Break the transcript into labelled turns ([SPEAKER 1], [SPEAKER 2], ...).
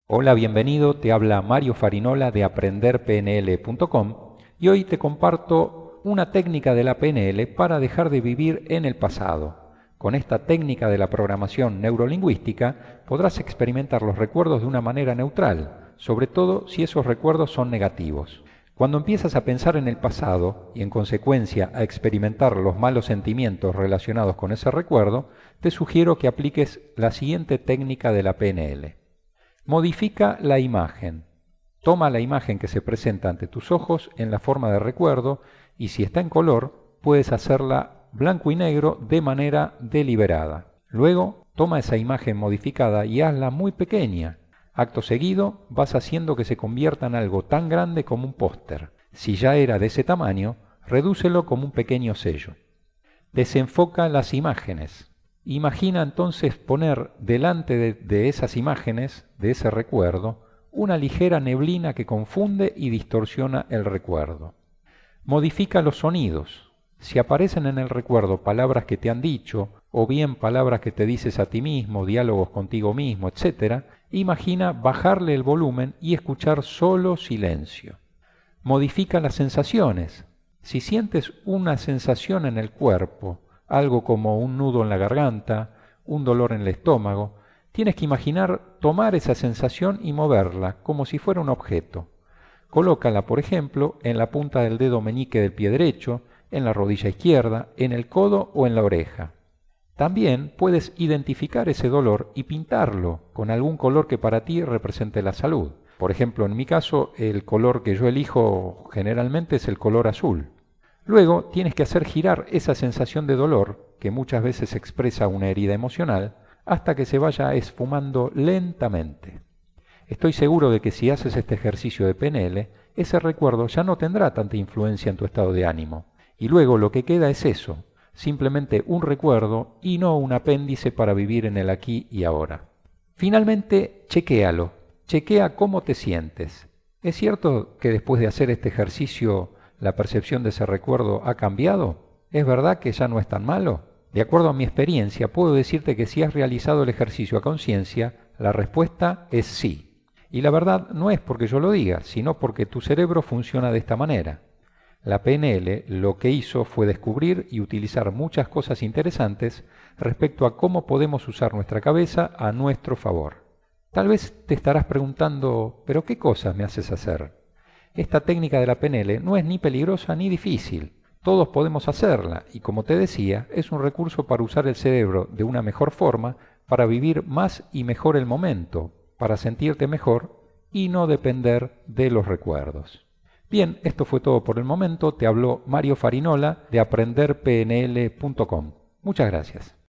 [SPEAKER 1] Hola, bienvenido, te habla Mario Farinola de aprenderpnl.com y hoy te comparto una técnica de la PNL para dejar de vivir en el pasado. Con esta técnica de la programación neurolingüística podrás experimentar los recuerdos de una manera neutral, sobre todo si esos recuerdos son negativos. Cuando empiezas a pensar en el pasado y en consecuencia a experimentar los malos sentimientos relacionados con ese recuerdo, te sugiero que apliques la siguiente técnica de la PNL. Modifica la imagen. Toma la imagen que se presenta ante tus ojos en la forma de recuerdo y si está en color, puedes hacerla blanco y negro de manera deliberada. Luego, toma esa imagen modificada y hazla muy pequeña. Acto seguido, vas haciendo que se convierta en algo tan grande como un póster. Si ya era de ese tamaño, redúcelo como un pequeño sello. Desenfoca las imágenes. Imagina entonces poner delante de esas imágenes, de ese recuerdo, una ligera neblina que confunde y distorsiona el recuerdo. Modifica los sonidos. Si aparecen en el recuerdo palabras que te han dicho, o bien palabras que te dices a ti mismo, diálogos contigo mismo, etc., imagina bajarle el volumen y escuchar solo silencio. Modifica las sensaciones. Si sientes una sensación en el cuerpo, algo como un nudo en la garganta, un dolor en el estómago, tienes que imaginar tomar esa sensación y moverla como si fuera un objeto. Colócala, por ejemplo, en la punta del dedo meñique del pie derecho, en la rodilla izquierda, en el codo o en la oreja. También puedes identificar ese dolor y pintarlo con algún color que para ti represente la salud. Por ejemplo, en mi caso, el color que yo elijo generalmente es el color azul. Luego tienes que hacer girar esa sensación de dolor, que muchas veces expresa una herida emocional, hasta que se vaya esfumando lentamente. Estoy seguro de que si haces este ejercicio de PNL, ese recuerdo ya no tendrá tanta influencia en tu estado de ánimo. Y luego lo que queda es eso, simplemente un recuerdo y no un apéndice para vivir en el aquí y ahora. Finalmente, chequéalo. Chequea cómo te sientes. ¿Es cierto que después de hacer este ejercicio la percepción de ese recuerdo ha cambiado? ¿Es verdad que ya no es tan malo? De acuerdo a mi experiencia, puedo decirte que si has realizado el ejercicio a conciencia, la respuesta es sí. Y la verdad no es porque yo lo diga, sino porque tu cerebro funciona de esta manera. La PNL lo que hizo fue descubrir y utilizar muchas cosas interesantes respecto a cómo podemos usar nuestra cabeza a nuestro favor. Tal vez te estarás preguntando, ¿pero qué cosas me haces hacer? Esta técnica de la PNL no es ni peligrosa ni difícil. Todos podemos hacerla y, como te decía, es un recurso para usar el cerebro de una mejor forma, para vivir más y mejor el momento, para sentirte mejor y no depender de los recuerdos. Bien, esto fue todo por el momento. Te habló Mario Farinola de aprenderpnl.com. Muchas gracias.